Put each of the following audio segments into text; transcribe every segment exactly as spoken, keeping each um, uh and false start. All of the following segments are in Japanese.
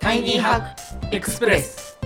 タイニーハックエクスプレス。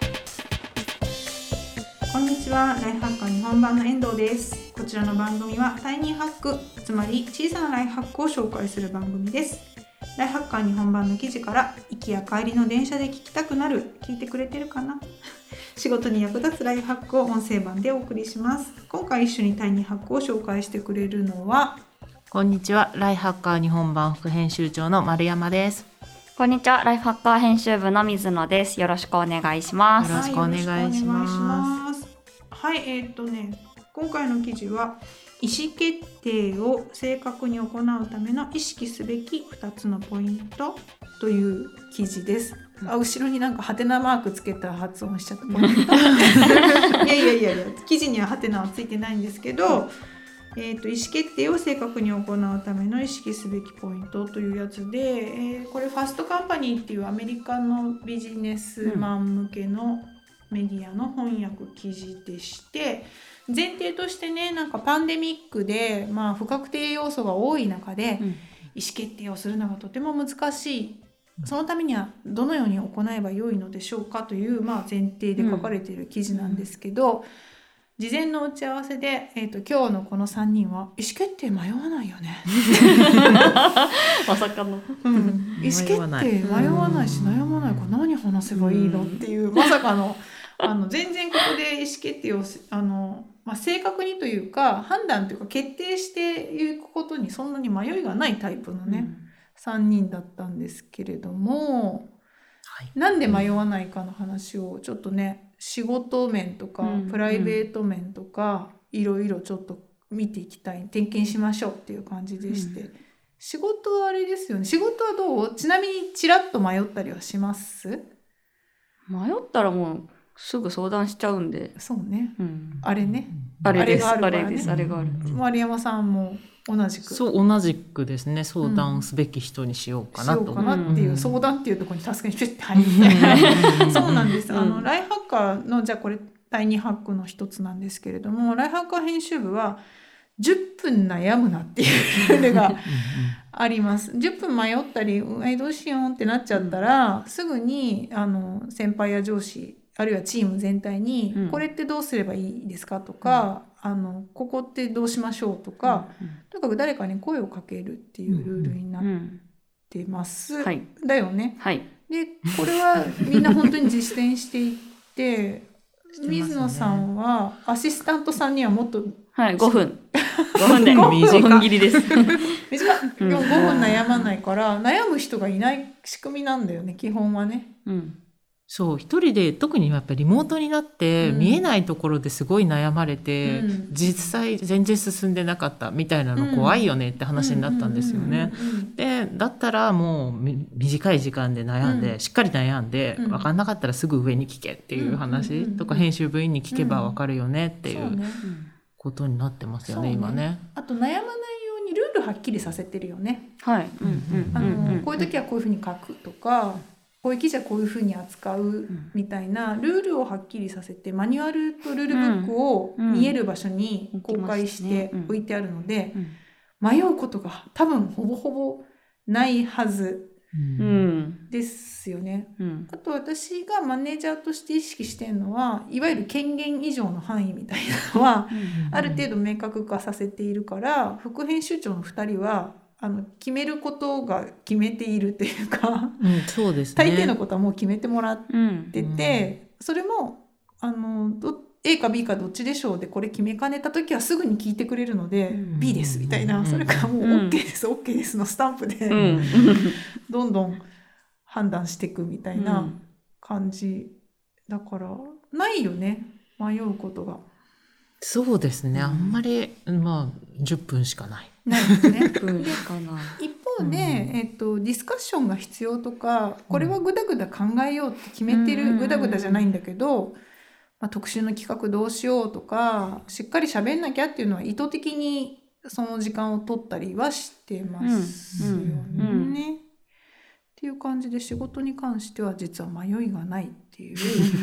こんにちは、ライフハッカー日本版の遠藤です。こちらの番組はタイニーハック、つまり小さなライフハックを紹介する番組です。ライフハッカー日本版の記事から行きや帰りの電車で聞きたくなる、聞いてくれてるかな仕事に役立つライフハックを音声版でお送りします。今回一緒にタイニーハックを紹介してくれるのは、 こんにちは、ライフハッカー日本版副編集長の丸山です。 こんにちは、ライフハッカー編集部の水野です。よろしくお願いします。 よろしくお願いします。 はい、えーっとね、今回の記事は意思決定を正確に行うための意識すべきふたつのポイントという記事です。あ、後ろになんかハテナマークつけた発音しちゃったポイントいやいやいやいや、記事にはハテナはついてないんですけど、えー、と意思決定を正確に行うための意識すべきポイントというやつで、えー、これファストカンパニーっていうアメリカのビジネスマン向けのメディアの翻訳記事でして、前提としてね、なんかパンデミックで、まあ、不確定要素が多い中で、うん、意思決定をするのがとても難しい、そのためにはどのように行えばよいのでしょうかという、まあ、前提で書かれている記事なんですけど、うん、事前の打ち合わせで、えーと、今日のこのさんにんは意思決定迷わないよねまさかの、 うん、意思決定迷わないし悩まないから何話せばいいのっていうまさかのあの全然ここで意思決定をあの、まあ、正確にというか判断というか決定していくことにそんなに迷いがないタイプのね、うん、さんにんだったんですけれども、はい、なんで迷わないかの話をちょっとね、仕事面とかプライベート面とかいろいろちょっと見ていきたい、点検しましょうっていう感じでして、うん、仕事はあれですよね。仕事はどう？ちなみにちらっと迷ったりはします？ 迷ったらもうすぐ相談しちゃうんで。 そうね、うん、あれね、 あれです、 あれがあるからね、 あれです、あれがある。 丸山さんも同じく。 そう、同じくですね。相談すべき人にしようかなと、うん、 しようかなっていう、うん、相談っていうところに助けにピュッて入ってそうなんです、うん、あのライフハッカーのじゃあこれタイニーハックの一つなんですけれども、ライフハッカー編集部はじゅっぷん悩むなっていうルールがあります。じゅっぷん迷ったり、えどうしようってなっちゃったら、すぐにあの先輩や上司あるいはチーム全体に、うん、これってどうすればいいですかとか、うん、あのここってどうしましょうとか、うんうん、とにかく誰かに声をかけるっていうルールになってます、うんうん、はい、だよね、はい、でこれはみんな本当に実践していって水野さんはアシスタントさんにはもっと、 はい、ごふんごふんでごふん切りです短い、でもごふん悩まないから悩む人がいない仕組みなんだよね、基本はね、うん、 そう一人で、特にやっぱりリモートになって、うん、見えないところですごい悩まれて、うん、実際全然進んでなかったみたいなの怖いよねって話になったんですよね。でだったらもう短い時間で悩んで、うん、しっかり悩んで、うん、分かんなかったらすぐ上に聞けっていう話とか、編集部員に聞けば分かるよねっていうことになってますよね、うん、今ね。 あと悩まないようにルールはっきりさせてるよね。 はい、 あのこういう時はこういうふうに書くとか、こういう記事はこういうふうに扱うみたいなルールをはっきりさせて、マニュアルとルールブックを見える場所に公開して置いてあるので、迷うことが多分ほぼほぼないはずですよね、うん、あと私がマネージャーとして意識してるのは、いわゆる権限以上の範囲みたいなのはある程度明確化させているから、副編集長のふたりはあの決めることが決めているというか、 うん、そうですね、 大抵のことはもう決めてもらってて、うん、それもあのど A か B かどっちでしょうでこれ決めかねた時はすぐに聞いてくれるので、うん、B ですみたいな、それからもう OK です、うん、OK ですのスタンプで、うん、どんどん判断していくみたいな感じだからないよね、迷うことが。 そうですね、あんまり、まあじゅっぷんしかないないですね一方で、うん、えっと、ディスカッションが必要とか、これはグダグダ考えようって決めてる、うん、グダグダじゃないんだけど、まあ、特集の企画どうしようとか、しっかり喋んなきゃっていうのは意図的にその時間を取ったりはしてますよね、うんうんうん、っていう感じで、仕事に関しては実は迷いがないっていう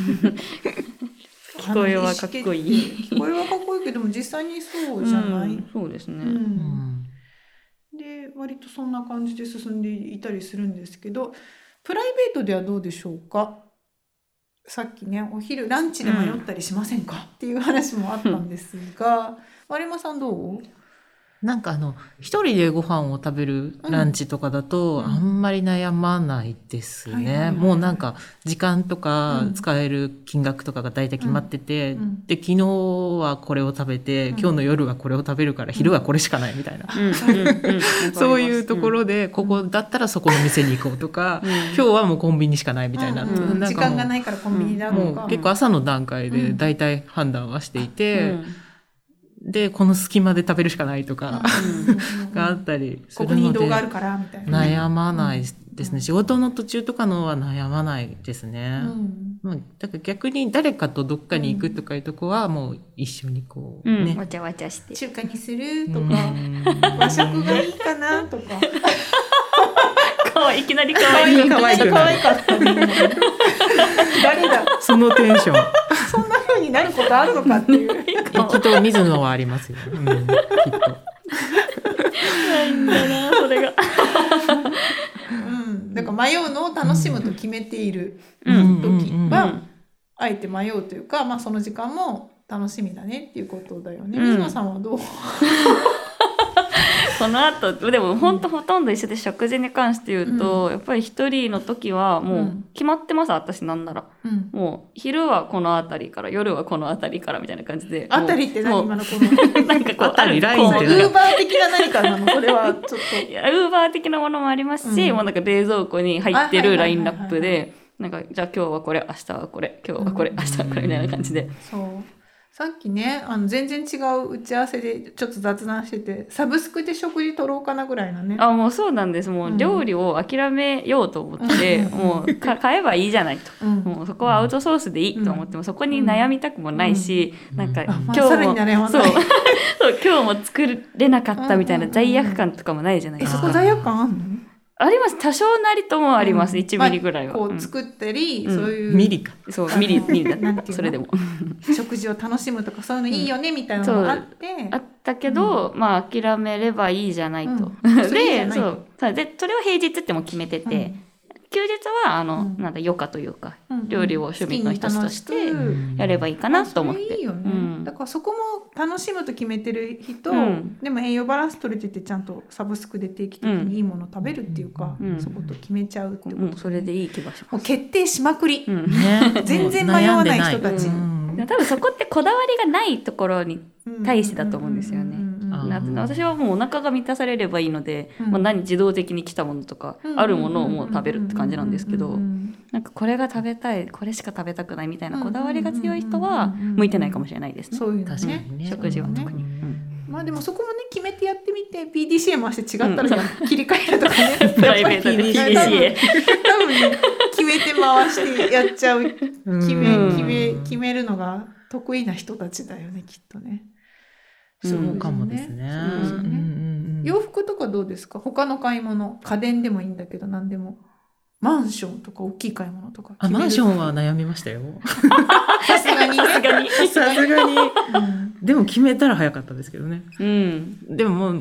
聞こえはかっこいい聞こえはかっこいいけども実際にそうじゃない、うん、 そうですね、うん 、で割とそんな感じで進んでいたりするんですけど、 プライベートではどうでしょうか。さっきねお昼ランチで迷ったりしませんか、うん、っていう話もあったんですが、丸山さんどう？ なんかあの一人でご飯を食べるランチとかだと、うん、あんまり悩まないですね、はいはいはい、もうなんか時間とか使える金額とかが大体決まってて、うん、で昨日はこれを食べて、うん、今日の夜はこれを食べるから昼はこれしかないみたいな、うん、そういうところで、うん、ここだったらそこの店に行こうとか、うん、今日はもうコンビニしかないみたいな、 うんうん、 なんか時間がないからコンビニだとか、 もう結構朝の段階で大体判断はしていて、うんでこの隙間で食べるしかないとか、うん、があったりするので、ここに移動があるからみたいな、悩まないですね、うん、仕事の途中とかのは悩まないですね、うん、だから逆に誰かとどっかに行くとかいうとこはもう一緒にこう、ね、 うん、わちゃわちゃして中華にするとか、うん、和食がいいかなとかかわいい、いきなりかわいいかわいいかわいかったね誰だそのテンションそんな風になることあるのかっていうきっと水野はありますよ、うん、きっとないんだなそれがうん、だから迷うのを楽しむと決めている時はあえて迷うというか、まあ、その時間も楽しみだねっていうことだよね、うん、水野さんはどうこの後でも本当ほとんど一緒で、食事に関して言うと、うん、やっぱり一人の時はもう決まってます、うん、私なんなら、うん、もう昼はこの辺りから夜はこの辺りからみたいな感じで、 あたりって何今のこのなんかこうあるラインってウーバー的な何かなのそれはちょっといやウーバー的なものもありますし、うん、もうなんか冷蔵庫に入ってるラインナップでなんかじゃあ今日はこれ明日はこれ今日はこれ、うん、明日はこれみたいな感じで、 そうさっきねあの全然違う打ち合わせでちょっと雑談しててサブスクで食事取ろうかなぐらいのね。 あもうそうなんです。もう料理を諦めようと思って、うん、もうか買えばいいじゃないと、うん、もうそこはアウトソースでいいと思っても、うん、そこに悩みたくもないし、うん、なんか、うん、今日も、 まあ、 そうそう今日も作れなかったみたいな罪悪感とかもないじゃないですか。 えそこ罪悪感あんの？ あります。多少なりともあります。うん、いちミリぐらいは。 まあ、こう作ったり、うん、そういう。 ミリか。 そう、ミリ、ミリだった。それでも。 食事を楽しむとか、そういうのいいよね、みたいなのがあって。 あったけど、うん、まあ、諦めればいいじゃないと。うん、で、そう。で、それを平日っても決めてて、うん、休日は、あの、うん、なんだ、余暇というか、うん、料理を趣味の一つとしてやればいいかなと思って。 それいいよね。うん、だからそこも楽しむと決めてる人、うん、でも栄養バランス取れててちゃんとサブスクで定期的にいいもの食べるっていうか、うん、そこと決めちゃうってこと、ね、 うん、それでいい気がします。 もう決定しまくり。うんね、全然迷わない人たち。 多分そこってこだわりがないところに対してだと思うんですよね。私はもうお腹が満たされればいいので、うんまあ、何自動的に来たものとか、うん、あるものをもう食べるって感じなんですけど、なんかこれが食べたいこれしか食べたくないみたいなこだわりが強い人は向いてないかもしれないですね。 そういうのね、食事は特に、うんまあでもそこもね決めてやってみて ピーディーシーエー 回して違ったら、うん、切り替えるとかねプライベートで ピーディーシーエー多分ね決めて回してやっちゃう決め決め決めるのが得意な人たちだよねきっとね。 そうかもですね。 洋服とかどうですか？他の買い物、家電でもいいんだけど何でも。マンションとか大きい買い物とか。 あ、マンションは悩みましたよ。 さすがに、さすがに、 さすがに。でも決めたら早かったですけどね。うん。でももう、うん、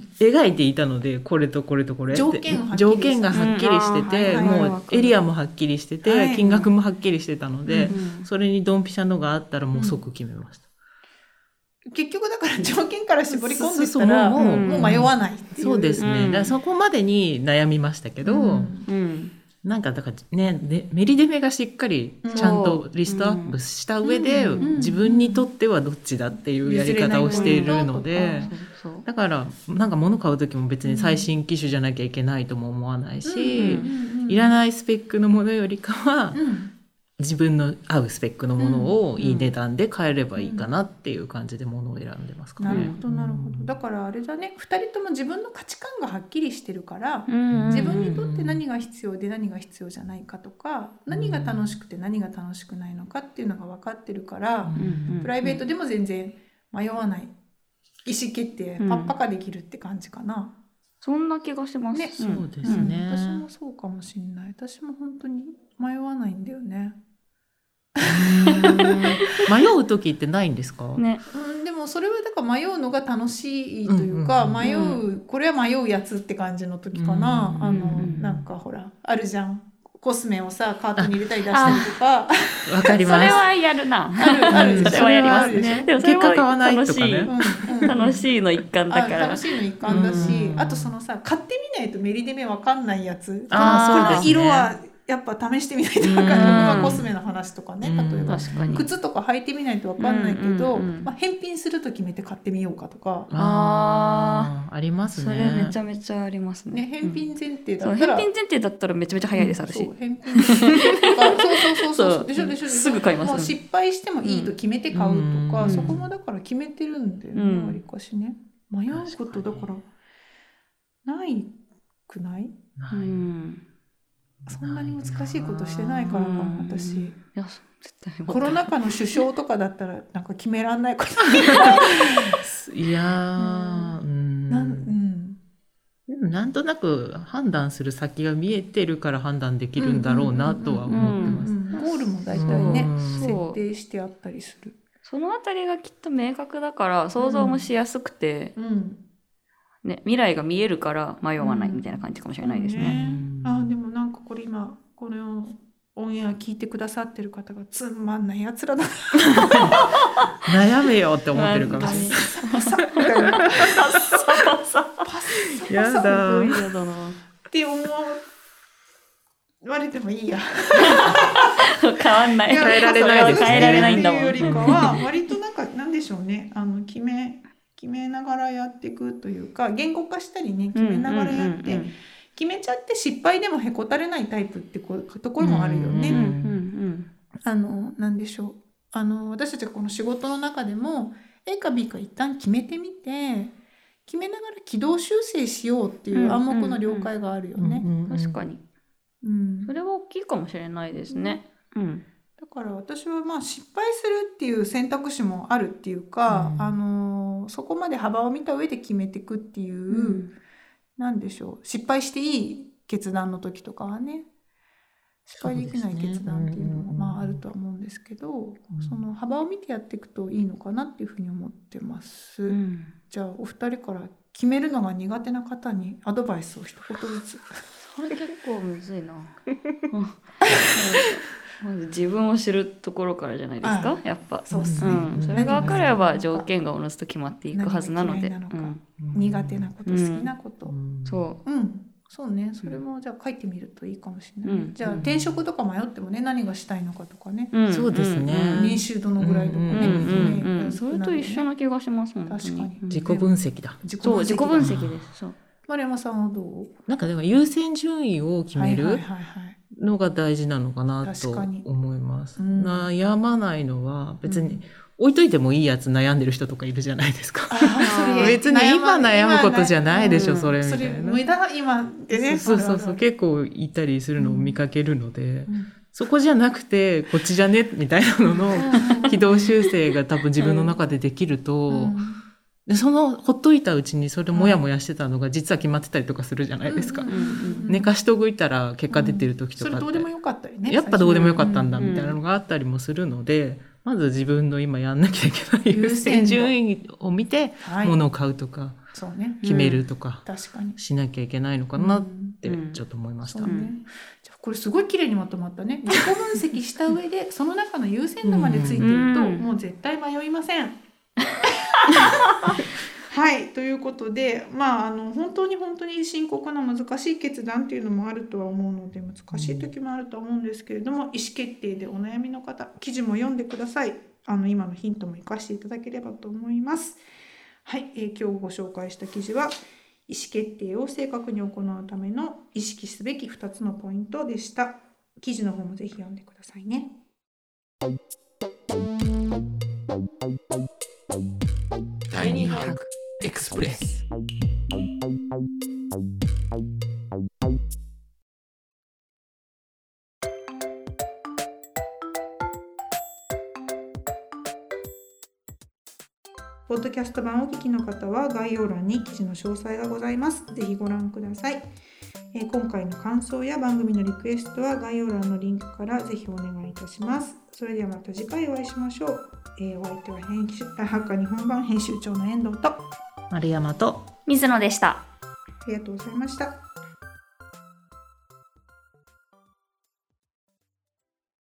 描いていたので、これとこれとこれ。 条件は条件がはっきりしてて、うん、もうエリアもはっきりしてて、はい、金額もはっきりしてたので、うん、それにドンピシャのがあったらもう即決めました。 うん、結局だから条件から絞り込んでったらもう、もう迷わないっていう。 そうですね。うん、だからそこまでに悩みましたけど、うんうんなんかだからね、ね、メリデメがしっかりちゃんとリストアップした上で、うん、自分にとってはどっちだっていうやり方をしているので、だからなんか物買う時も別に最新機種じゃなきゃいけないとも思わないし、いらないスペックのものよりかは、うん自分の合うスペックのものをいい値段で買えればいいかなっていう感じでものを選んでますかね。 なるほどなるほど。だからあれだね、ふたりとも自分の価値観がはっきりしてるから、自分にとって何が必要で何が必要じゃないかとか、何が楽しくて何が楽しくないのかっていうのが分かってるから、プライベートでも全然迷わない、意思決定パッパカできるって感じかな。 そんな気がします。 ね、 そうですね、 うん。私もそうかもしれない。私も本当に迷わないんだよね。 迷う時ってないんですか？ ね、うん、でもそれはだから迷うのが楽しいというか、うんうん、迷うこれは迷うやつって感じの時かな、うん、あのなんかほらあるじゃん、 コスメをさカートに入れたり出したりとかわかります。 それはやるな。 あるあるそれはやりますね。 でもそれ結果買わないは楽しい、 とかね。 うんうん楽しいの一環だからあ楽しいの一環だし、 うんあとそのさ買ってみないとメリデメわかんないやつ、 あーこの色はやっぱ試してみないとわかんない、 うんまあコスメの話とかね、 うん例えば確かに。 靴とか履いてみないとわかんないけど、 うんうんうんまあ、返品すると決めて買ってみようかとか、 あーありますそね。 れめちゃめちゃありますね。 ね、返品前提そうだったら、 返品前提だったらめちゃめちゃ早いです、私。 そう返品前提とかそうそうそうそうそうでしょでしょでしょすぐ買いますもう失敗してもいいと決めて買うとか、 うんそこもだから決めてるんだよね、 うんわりかしね迷うことだからないくないはいうん。 そんなに難しいことしてないからかな、 うん私。 いや、絶対コロナ禍の首相とかだったらなんか決めらんないこといやー、うんなん、うん、 でもなんとなく判断する先が見えてるから判断できるんだろうなとは思ってます。 うんゴールも大体ねうん設定してあったりする。 そのあたりがきっと明確だから想像もしやすくて、 うんね、未来が見えるから迷わないみたいな感じかもしれないですね。 うんあでもなんかこれ今このオンエア聞いてくださってる方がつまんないやつらだな悩めよって思ってるかもしれない。 パサッみたいなパッサパサパッやだすごい嫌だな。 って思われてもいいや。 変わんない。 変えられないですね変えられないんだもん。 っていうよりかは割となんかなんでしょうね、あの決め決めながらやっていくというか言語化したりね決めながらやって、 うんうん決めちゃって失敗でもへこたれないタイプってこうところもあるよね。 うんうんうんあのなんでしょう、あの私たちがこの仕事の中でも A か B か一旦決めてみて決めながら軌道修正しようっていう暗黙の了解があるよね。 うん、確かに。 うんそれは大きいかもしれないですね。うん。 だから私はまあ失敗するっていう選択肢もあるっていうか、 うんあのそこまで幅を見た上で決めていくっていう、 うんなんでしょう、失敗していい決断の時とかはね失敗できない決断っていうのもまああるとは思うんですけど、 うんその幅を見てやっていくといいのかなっていうふうに思ってます。 うん、 じゃあお二人から決めるのが苦手な方にアドバイスを一言ずつ。 それ結構むずいな。うんまず自分を知るところからじゃないですか、やっぱ。 そうっすね、 うん、それが分かれば条件がおのずと決まっていくはずなので。 何が嫌いなのかうん苦手なこと、好きなこと、 うんそう。 うん、そうね、それもじゃあ書いてみるといいかもしれない、 うんじゃあ転職とか迷ってもね何がしたいのかとかね、 うんそうですねうん年収どのぐらいとかね、 うんうんうんねうん、それと一緒な気がしますもん。 確かに本当自己分析だ。 自己そう、自己分析だです。そう。 丸山さんはどう？ なんかでも優先順位を決めるはいはいはいはいのが大事なのかなと確かに思います。 うん悩まないのは別にうん置いといてもいいやつ悩んでる人とかいるじゃないですか。 あーそれ別に今悩むことじゃないでしょ、 うんそれみたそれいな。 無駄今でね、 そうそうそう、 ある結構いたりするのを見かけるので、 うんそこじゃなくてこっちじゃねみたいなのの軌道修正が多分自分の中でできると、 うんでそのほっといたうちにそれモヤモヤしてたのが実は決まってたりとかするじゃないですか。 うんうんうん寝かしといたら結果出てる時とかって、 それどうでもよかったりね、 やっぱどうでもよかったんだうんみたいなのがあったりもするので、まず自分の今やんなきゃいけない優先順位を見てはい物を買うとかそうね、 決めるとか確かにしなきゃいけないのかなっうんてちょっと思いました。 そうね、じゃあこれすごい綺麗にまとまったね。自己分析した上でその中の優先度までついてると、 うんもう絶対迷いません。はいということで、まあ、あの本当に本当に深刻な難しい決断っていうのもあるとは思うので難しい時もあるとは思うんですけれども、意思決定でお悩みの方記事も読んでください。あの今のヒントも生かしていただければと思います。はい、えー今日ご紹介した記事は意思決定を正確に行うための意識すべきふたつのポイントでした。記事の方もぜひ読んでくださいね。 第二ハークエクスプレス。 ポッドキャスト版をお聞きの方は概要欄に記事の詳細がございます。ぜひご覧ください。えー今回の感想や番組のリクエストは概要欄のリンクからぜひお願いいたします。それではまた次回お会いしましょう。えーお相手は編集ハッカー日本版編集長の遠藤とあ丸山と水野でした。 りがとうございました。